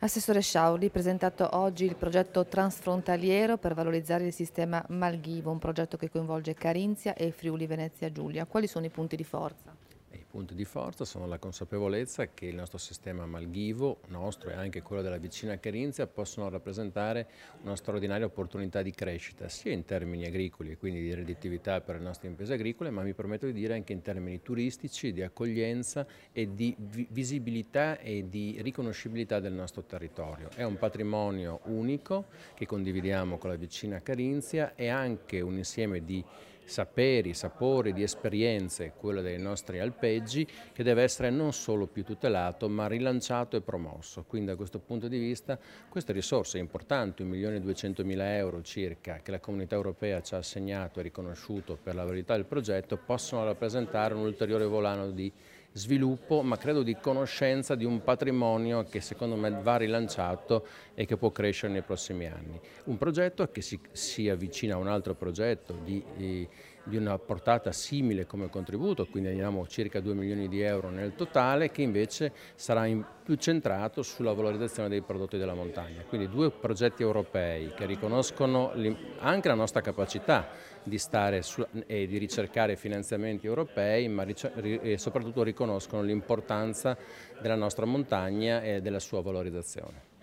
Assessore Sciauri, presentato oggi il progetto transfrontaliero per valorizzare il sistema Malghivo, un progetto che coinvolge Carinzia e Friuli Venezia Giulia. Quali sono i punti di forza? I punti di forza sono la consapevolezza che il nostro sistema Malghivo, nostro e anche quello della vicina Carinzia, possono rappresentare una straordinaria opportunità di crescita, sia in termini agricoli e quindi di redditività per le nostre imprese agricole, ma mi permetto di dire anche in termini turistici, di accoglienza e di visibilità e di riconoscibilità del nostro territorio. È un patrimonio unico che condividiamo con la vicina Carinzia e anche un insieme di saperi, sapori, di esperienze, quello dei nostri alpeggi, che deve essere non solo più tutelato ma rilanciato e promosso. Quindi da questo punto di vista queste risorse importanti, 1.200.000 euro circa, che la Comunità Europea ci ha assegnato e riconosciuto per la validità del progetto, possono rappresentare un ulteriore volano di sviluppo, ma credo di conoscenza di un patrimonio che secondo me va rilanciato e che può crescere nei prossimi anni. Un progetto che si avvicina a un altro progetto di una portata simile come contributo, quindi andiamo circa 2 milioni di euro nel totale, che invece sarà più centrato sulla valorizzazione dei prodotti della montagna. Quindi due progetti europei che riconoscono anche la nostra capacità di stare e di ricercare finanziamenti europei, ma e soprattutto riconoscono l'importanza della nostra montagna e della sua valorizzazione.